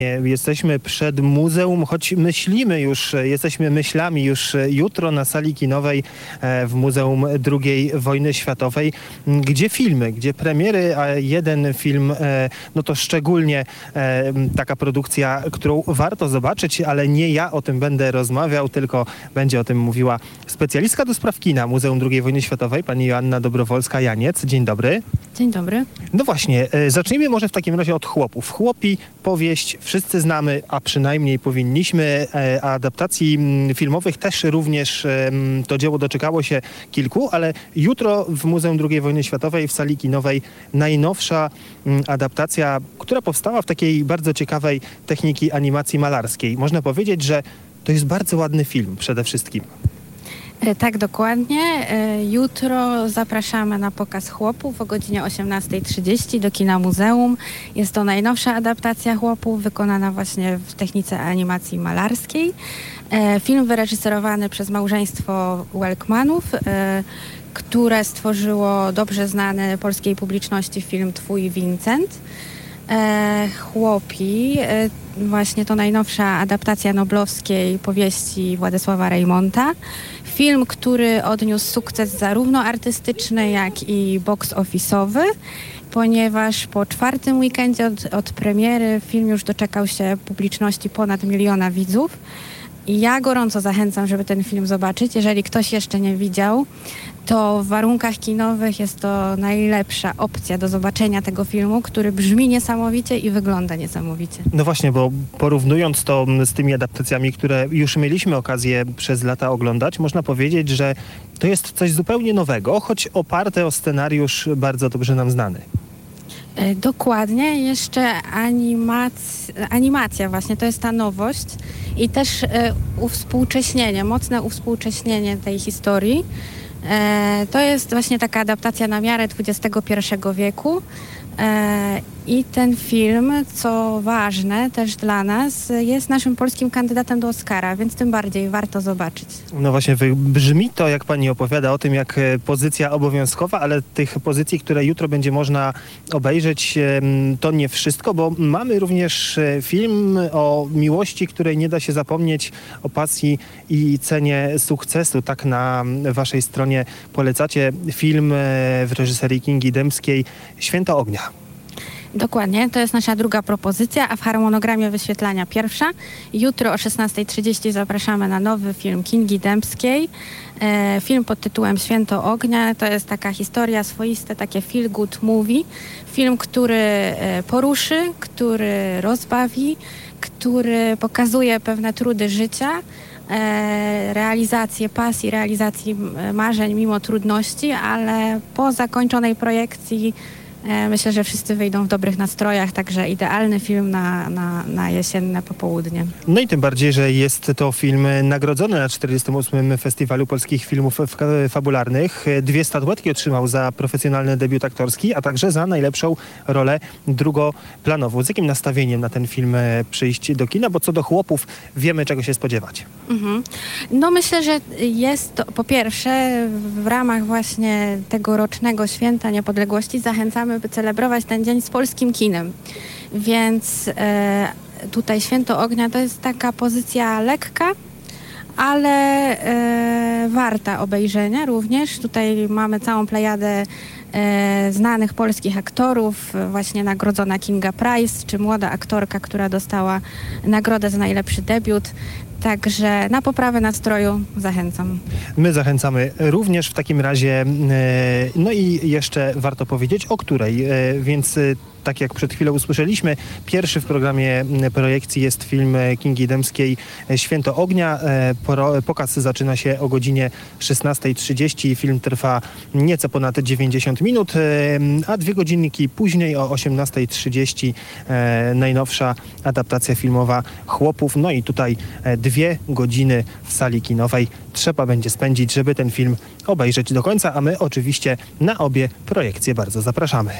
Jesteśmy przed muzeum, choć myślimy już, jesteśmy myślami już jutro na sali kinowej w Muzeum II Wojny Światowej, gdzie filmy, gdzie premiery, a jeden film, no to szczególnie taka produkcja, którą warto zobaczyć, ale nie ja o tym będę rozmawiał, tylko będzie o tym mówiła specjalistka do spraw kina Muzeum II Wojny Światowej, pani Joanna Dobrowolska-Janiec. Dzień dobry. Dzień dobry. No właśnie, zacznijmy może w takim razie od Chłopów. Chłopi, powieść, wszyscy znamy, a przynajmniej powinniśmy. Adaptacji filmowych też również to dzieło doczekało się kilku, ale jutro w Muzeum II Wojny Światowej w sali kinowej najnowsza adaptacja, która powstała w takiej bardzo ciekawej techniki animacji malarskiej. Można powiedzieć, że to jest bardzo ładny film przede wszystkim. Tak, dokładnie. Jutro zapraszamy na pokaz Chłopów o godzinie 18:30 do kina Muzeum. Jest to najnowsza adaptacja Chłopów, wykonana właśnie w technice animacji malarskiej. Film wyreżyserowany przez małżeństwo Welkmanów, które stworzyło dobrze znany polskiej publiczności film Twój Vincent. Chłopi, właśnie to najnowsza adaptacja noblowskiej powieści Władysława Reymonta. Film, który odniósł sukces zarówno artystyczny, jak i box office'owy, ponieważ po czwartym weekendzie od premiery film już doczekał się publiczności ponad 1 miliona widzów. I ja gorąco zachęcam, żeby ten film zobaczyć. Jeżeli ktoś jeszcze nie widział, to w warunkach kinowych jest to najlepsza opcja do zobaczenia tego filmu, który brzmi niesamowicie i wygląda niesamowicie. No właśnie, bo porównując to z tymi adaptacjami, które już mieliśmy okazję przez lata oglądać, można powiedzieć, że to jest coś zupełnie nowego, choć oparte o scenariusz bardzo dobrze nam znany. Dokładnie, jeszcze animacja właśnie, to jest ta nowość i też uwspółcześnienie, mocne uwspółcześnienie tej historii. To jest właśnie taka adaptacja na miarę XXI wieku i ten film, co ważne też dla nas, jest naszym polskim kandydatem do Oscara, więc tym bardziej warto zobaczyć. No właśnie, brzmi to, jak pani opowiada o tym, jak pozycja obowiązkowa, ale tych pozycji, które jutro będzie można obejrzeć, to nie wszystko, bo mamy również film o miłości, której nie da się zapomnieć, o pasji i cenie sukcesu. Tak na waszej stronie polecacie film w reżyserii Kingi Dębskiej Święto Ognia. Dokładnie, to jest nasza druga propozycja, a w harmonogramie wyświetlania pierwsza. Jutro o 16:30 zapraszamy na nowy film Kingi Dębskiej. Film pod tytułem Święto Ognia. To jest taka historia, swoiste takie feel good movie. Film, który poruszy, który rozbawi, który pokazuje pewne trudy życia, realizację pasji, realizacji marzeń mimo trudności, ale po zakończonej projekcji myślę, że wszyscy wyjdą w dobrych nastrojach, także idealny film na jesienne popołudnie. No i tym bardziej, że jest to film nagrodzony na 48. Festiwalu Polskich Filmów Fabularnych. 2 statuetki otrzymał za profesjonalny debiut aktorski, a także za najlepszą rolę drugoplanową. Z jakim nastawieniem na ten film przyjść do kina? Bo co do Chłopów wiemy, czego się spodziewać. No myślę, że jest to po pierwsze w ramach właśnie tegorocznego Święta Niepodległości zachęcamy, by celebrować ten dzień z polskim kinem. Więc tutaj Święto Ognia to jest taka pozycja lekka, ale warta obejrzenia również. Tutaj mamy całą plejadę znanych polskich aktorów, właśnie nagrodzona Kinga Price, czy młoda aktorka, która dostała nagrodę za najlepszy debiut. Także na poprawę nastroju zachęcam. My zachęcamy również w takim razie. No i jeszcze warto powiedzieć, o której, więc tak jak przed chwilą usłyszeliśmy, pierwszy w programie projekcji jest film Kingi Dębskiej Święto Ognia. Pokaz zaczyna się o godzinie 16:30. Film trwa nieco ponad 90 minut, a 2 godzinki później o 18:30 najnowsza adaptacja filmowa Chłopów. No i tutaj 2 godziny w sali kinowej trzeba będzie spędzić, żeby ten film obejrzeć do końca, a my oczywiście na obie projekcje bardzo zapraszamy.